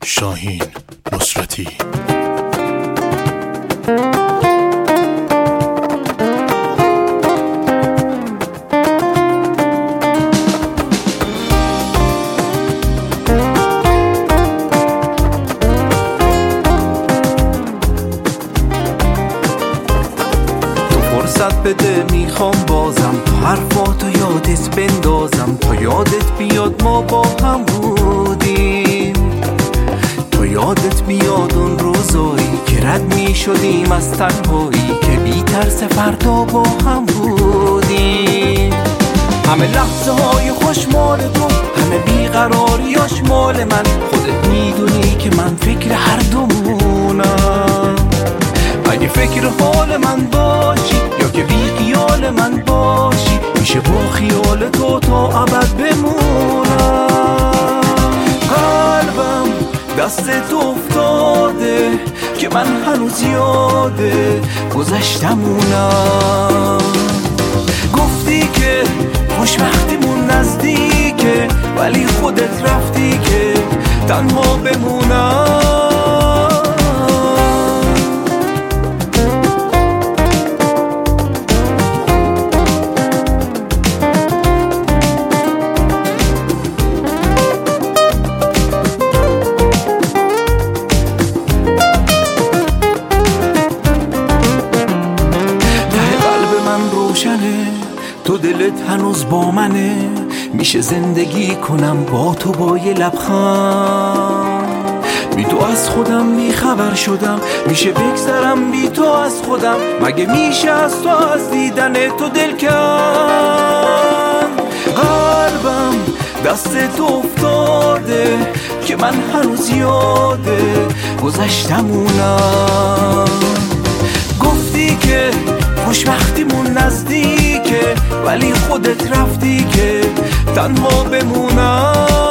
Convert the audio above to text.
شاهین نصرتی. فرصت بده میخوام بازم تو حرفاتو یادت بندازم، تا یادت بیاد ما با هم بودیم، تا یادت بیاد اون روزایی که رد میشدیم از تنهایی، که بی ترس فردا با هم بودیم. همه لحظه های خوش مال تو، همه بیقراریاش مال من، خودت میدونی که من فکر هر دومونم. اگه فکر حال من باشی یا که بی خیال من باشی، میشه با خیال تو تا ابد بمونم. قلبم دستت افتاده که من هنوز یاده گذشتمونم. گفتی که خوشبختیمون نزدیکه، ولی خودت رفتی که تنها بمونم. تو دلت هنوز با منه، میشه زندگی کنم با تو با یه لبخند. بی تو از خودم بیخبر شدم، میشه بگذرم بی تو از خودم، مگه میشه از تو از دیدن تو دل کن. قلبم دستت افتاده که من هنوز یاده گذشتمونم. گفتی که خوشبختیمون نزدیکه، ولی خودت رفتی که تنها بمونم.